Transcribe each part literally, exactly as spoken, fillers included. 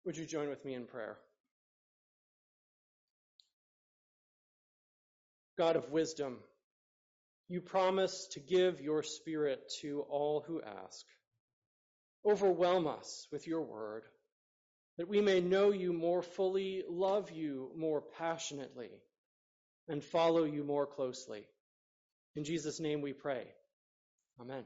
Would you join with me in prayer? God of wisdom, you promise to give your Spirit to all who ask. Overwhelm us with your word, that we may know you more fully, love you more passionately, and follow you more closely. In Jesus' name we pray. Amen.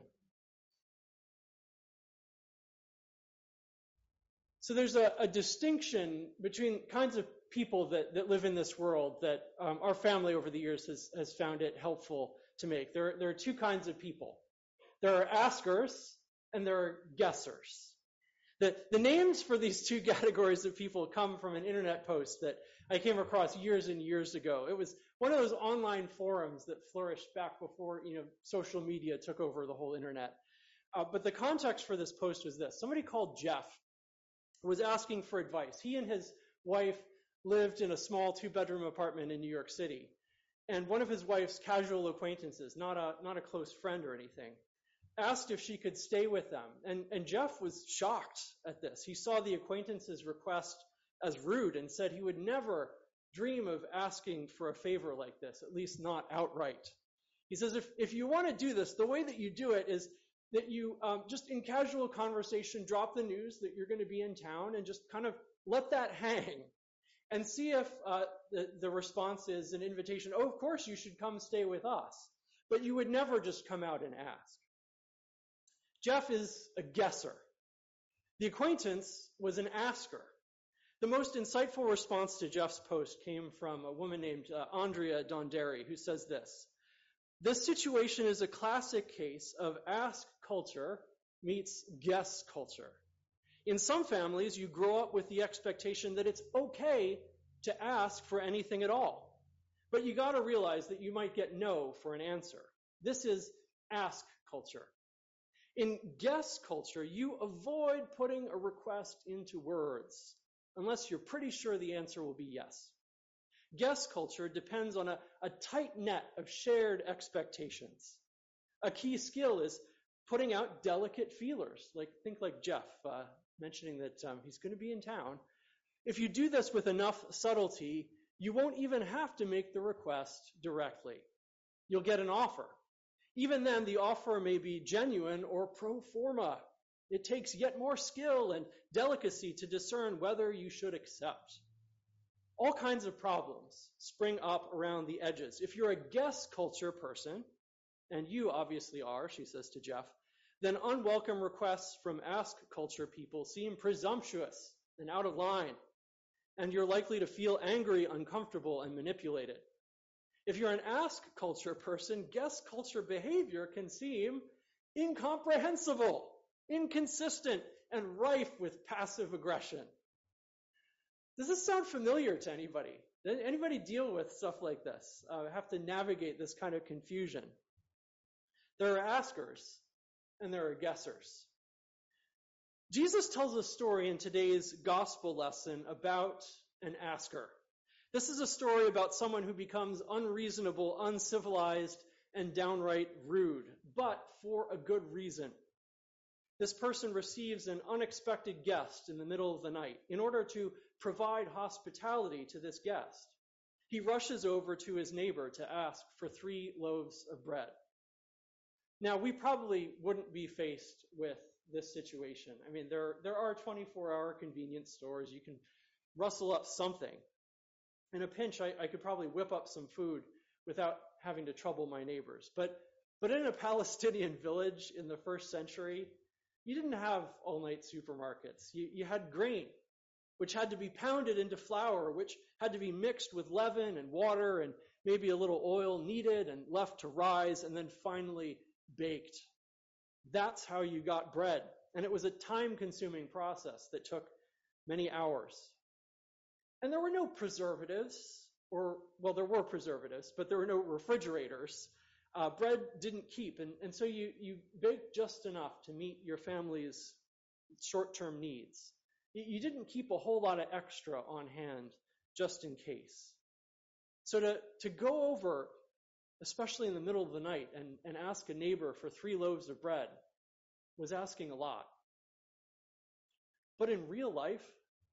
So there's a, a distinction between kinds of people that, that live in this world that um, our family over the years has, has found it helpful to make. There, there are two kinds of people. There are askers and there are guessers. The, the names for these two categories of people come from an internet post that I came across years and years ago. It was one of those online forums that flourished back before, you know, social media took over the whole internet. Uh, but the context for this post was this. Somebody called Jeff was asking for advice. He and his wife lived in a small two-bedroom apartment in New York City. And one of his wife's casual acquaintances, not a, not a close friend or anything, asked if she could stay with them. And, and Jeff was shocked at this. He saw the acquaintance's request as rude and said he would never dream of asking for a favor like this, at least not outright. He says, if, if you want to do this, the way that you do it is that you um, just in casual conversation drop the news that you're going to be in town and just kind of let that hang and see if uh, the, the response is an invitation. Oh, of course you should come stay with us. But you would never just come out and ask. Jeff is a guesser. The acquaintance was an asker. The most insightful response to Jeff's post came from a woman named uh, Andrea Donderi, who says this: this situation is a classic case of ask culture meets guess culture. In some families, you grow up with the expectation that it's okay to ask for anything at all. But you got to realize that you might get no for an answer. This is ask culture. In guess culture, you avoid putting a request into words unless you're pretty sure the answer will be yes. Guess culture depends on a, a tight net of shared expectations. A key skill is putting out delicate feelers, like think like Jeff, uh, mentioning that um, he's going to be in town. If you do this with enough subtlety, you won't even have to make the request directly. You'll get an offer. Even then, the offer may be genuine or pro forma. It takes yet more skill and delicacy to discern whether you should accept. All kinds of problems spring up around the edges. If you're a guess culture person, and you obviously are, she says to Jeff, then unwelcome requests from ask culture people seem presumptuous and out of line, and you're likely to feel angry, uncomfortable, and manipulated. If you're an ask culture person, guess culture behavior can seem incomprehensible, inconsistent, and rife with passive aggression. Does this sound familiar to anybody? Did anybody deal with stuff like this? Uh, have to navigate this kind of confusion? There are askers and there are guessers. Jesus tells a story in today's gospel lesson about an asker. This is a story about someone who becomes unreasonable, uncivilized, and downright rude, but for a good reason. This person receives an unexpected guest in the middle of the night. In order to provide hospitality to this guest, he rushes over to his neighbor to ask for three loaves of bread. Now, we probably wouldn't be faced with this situation. I mean, there, there are twenty-four hour convenience stores. You can rustle up something. In a pinch, I, I could probably whip up some food without having to trouble my neighbors. But, but in a Palestinian village in the first century, you didn't have all-night supermarkets. You, you had grain, which had to be pounded into flour, which had to be mixed with leaven and water and maybe a little oil needed and left to rise and then finally baked. That's how you got bread. And it was a time-consuming process that took many hours. And there were no preservatives, or, well, there were preservatives, but there were no refrigerators. Uh, bread didn't keep, and, and so you, you baked just enough to meet your family's short-term needs. You, you didn't keep a whole lot of extra on hand just in case. So to, to go over, especially in the middle of the night, and, and ask a neighbor for three loaves of bread was asking a lot. But in real life,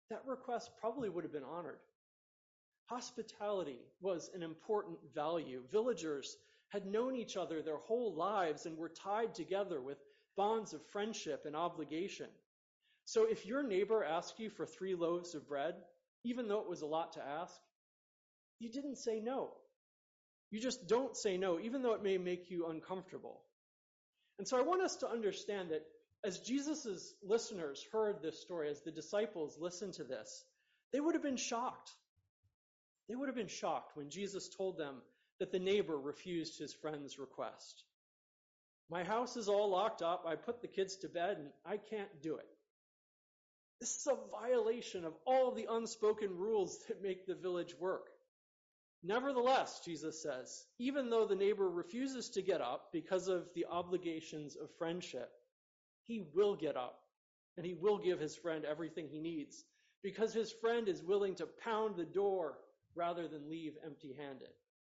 that request probably would have been honored. Hospitality was an important value. Villagers had known each other their whole lives and were tied together with bonds of friendship and obligation. So if your neighbor asked you for three loaves of bread, even though it was a lot to ask, you didn't say no. You just don't say no, even though it may make you uncomfortable. And so I want us to understand that as Jesus' listeners heard this story, as the disciples listened to this, they would have been shocked. They would have been shocked when Jesus told them that the neighbor refused his friend's request. My house is all locked up. I put the kids to bed and I can't do it. This is a violation of all the unspoken rules that make the village work. Nevertheless, Jesus says, even though the neighbor refuses to get up because of the obligations of friendship, he will get up and he will give his friend everything he needs because his friend is willing to pound the door rather than leave empty-handed.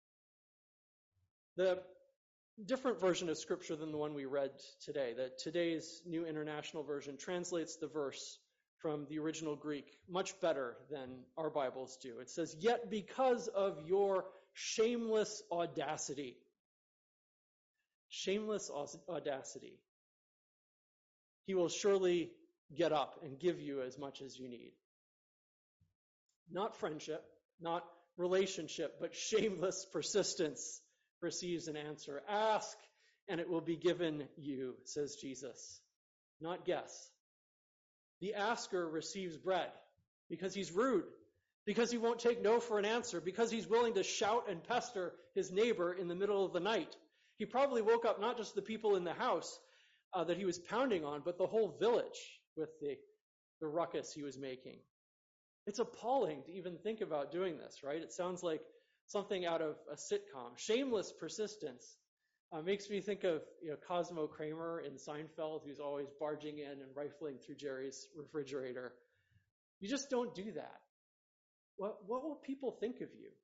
The different version of scripture than the one we read today, that today's New International Version translates the verse from the original Greek much better than our Bibles do. It says, yet because of your shameless audacity, shameless audacity, he will surely get up and give you as much as you need. Not friendship, not relationship, but shameless persistence receives an answer. Ask, and it will be given you, says Jesus. Not guess. The asker receives bread because he's rude, because he won't take no for an answer, because he's willing to shout and pester his neighbor in the middle of the night. He probably woke up not just the people in the house uh, that he was pounding on, but the whole village with the, the ruckus he was making. It's appalling to even think about doing this, right? It sounds like something out of a sitcom. Shameless persistence uh, makes me think of you know Cosmo Kramer in Seinfeld, who's always barging in and rifling through Jerry's refrigerator. You just don't do that. What, what will people think of you?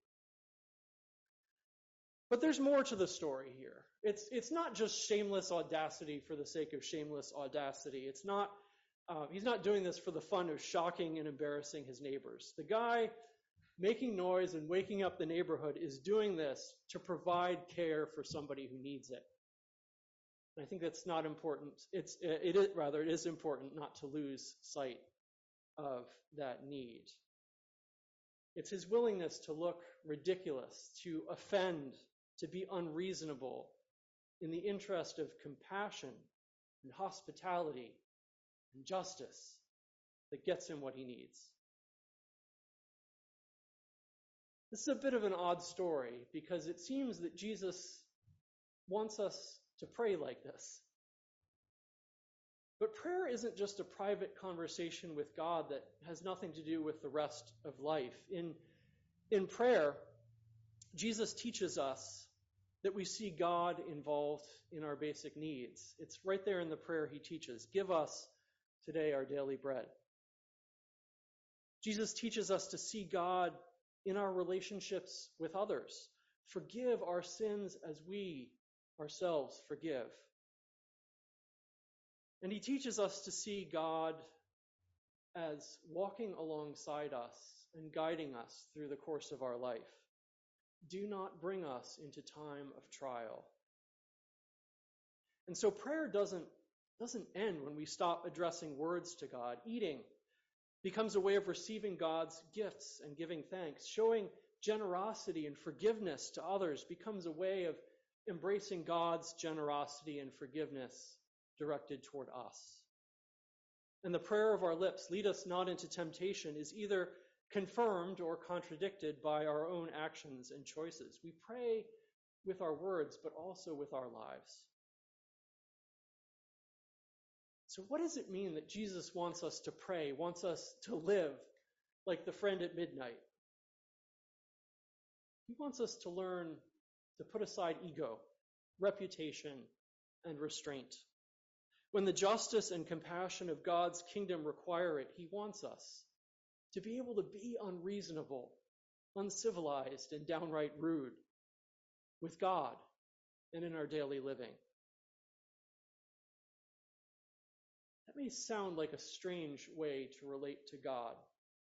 But there's more to the story here. It's, it's not just shameless audacity for the sake of shameless audacity. It's not Uh, he's not doing this for the fun of shocking and embarrassing his neighbors. The guy making noise and waking up the neighborhood is doing this to provide care for somebody who needs it. And I think that's not important. It's it is rather it is important not to lose sight of that need. It's his willingness to look ridiculous, to offend, to be unreasonable in the interest of compassion and hospitality and justice that gets him what he needs. This is a bit of an odd story because it seems that Jesus wants us to pray like this. But prayer isn't just a private conversation with God that has nothing to do with the rest of life. In, in prayer, Jesus teaches us that we see God involved in our basic needs. It's right there in the prayer he teaches. Give us today our daily bread. Jesus teaches us to see God in our relationships with others. Forgive our sins as we ourselves forgive. And he teaches us to see God as walking alongside us and guiding us through the course of our life. Do not bring us into time of trial. And so prayer doesn't, doesn't end when we stop addressing words to God. Eating becomes a way of receiving God's gifts and giving thanks. Showing generosity and forgiveness to others becomes a way of embracing God's generosity and forgiveness directed toward us. And the prayer of our lips, lead us not into temptation, is either confirmed or contradicted by our own actions and choices. We pray with our words, but also with our lives. So what does it mean that Jesus wants us to pray, wants us to live like the friend at midnight? He wants us to learn to put aside ego, reputation, and restraint. When the justice and compassion of God's kingdom require it, he wants us to be able to be unreasonable, uncivilized, and downright rude with God and in our daily living. That may sound like a strange way to relate to God,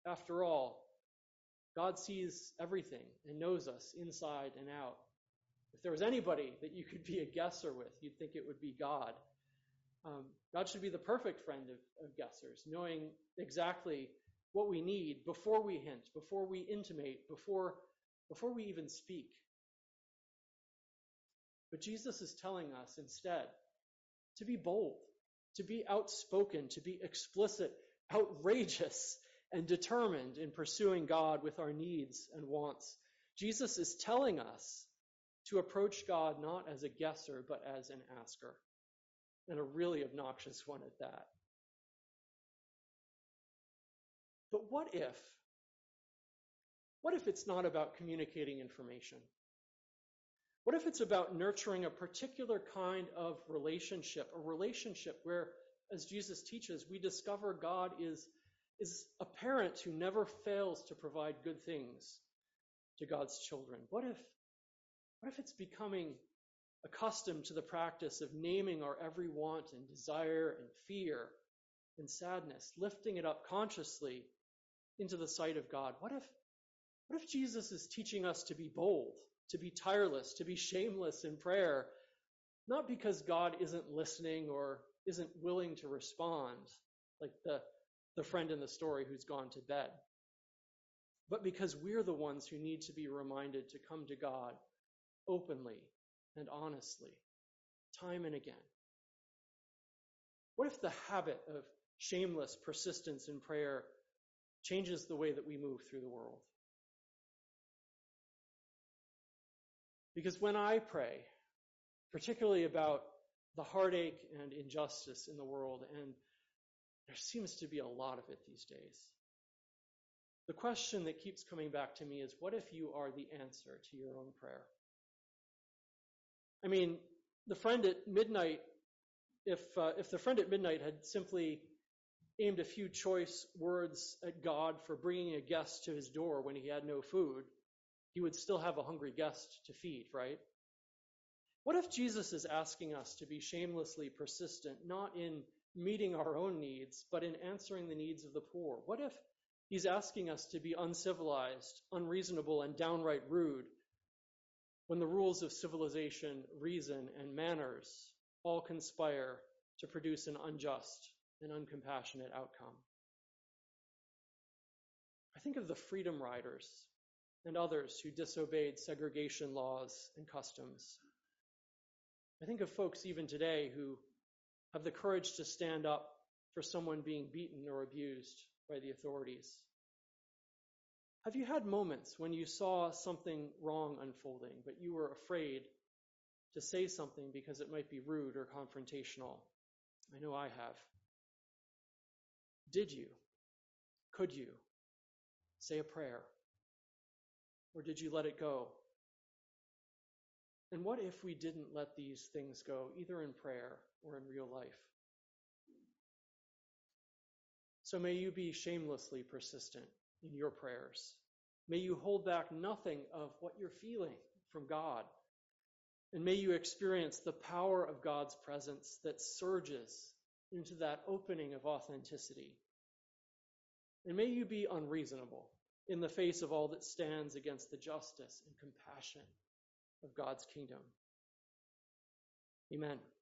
After all, God sees everything and knows us inside and out. If there was anybody that you could be a guesser with, you'd think it would be God. Um, God should be the perfect friend of, of guessers, knowing exactly what we need before we hint, before we intimate, before, before we even speak. But Jesus is telling us instead to be bold, to be outspoken, to be explicit, outrageous, and determined in pursuing God with our needs and wants. Jesus is telling us to approach God not as a guesser, but as an asker, and a really obnoxious one at that. But what if, what if it's not about communicating information? What if it's about nurturing a particular kind of relationship, a relationship where, as Jesus teaches, we discover God is, is a parent who never fails to provide good things to God's children? What if, what if it's becoming accustomed to the practice of naming our every want and desire and fear and sadness, lifting it up consciously into the sight of God? What if, what if Jesus is teaching us to be bold, to be tireless, to be shameless in prayer, not because God isn't listening or isn't willing to respond, like the, the friend in the story who's gone to bed, but because we're the ones who need to be reminded to come to God openly and honestly, time and again? What if the habit of shameless persistence in prayer changes the way that we move through the world? Because when I pray, particularly about the heartache and injustice in the world, and there seems to be a lot of it these days, the question that keeps coming back to me is, what if you are the answer to your own prayer? I mean, the friend at midnight, if uh, if the friend at midnight had simply aimed a few choice words at God for bringing a guest to his door when he had no food, he would still have a hungry guest to feed, right? What if Jesus is asking us to be shamelessly persistent, not in meeting our own needs, but in answering the needs of the poor? What if he's asking us to be uncivilized, unreasonable, and downright rude when the rules of civilization, reason, and manners all conspire to produce an unjust and uncompassionate outcome? I think of the Freedom Riders and others who disobeyed segregation laws and customs. I think of folks even today who have the courage to stand up for someone being beaten or abused by the authorities. Have you had moments when you saw something wrong unfolding, but you were afraid to say something because it might be rude or confrontational? I know I have. Did you? Could you say a prayer? Or did you let it go? And what if we didn't let these things go, either in prayer or in real life? So may you be shamelessly persistent in your prayers. May you hold back nothing of what you're feeling from God. And may you experience the power of God's presence that surges into that opening of authenticity. And may you be unreasonable in the face of all that stands against the justice and compassion of God's kingdom. Amen.